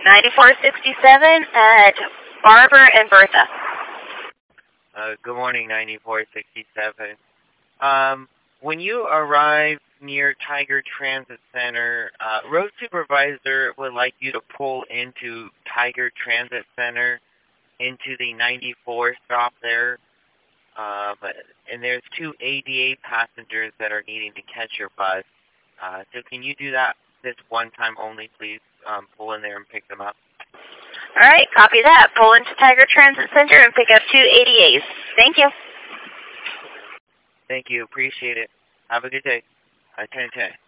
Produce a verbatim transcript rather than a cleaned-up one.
ninety-four sixty-seven at Barbara and Bertha. Uh, good morning, ninety-four sixty-seven. Um, when you arrive near Tiger Transit Center, uh, road supervisor would like you to pull into Tiger Transit Center into the ninety-four stop there. Uh, but, and there's two A D A passengers that are needing to catch your bus. Uh, so can you do that this one time only, please? Um, pull in there and pick them up. All right, copy that. Pull into Tiger Transit Center and pick up two A D As. Thank you. Thank you. Appreciate it. Have a good day. I ten ten.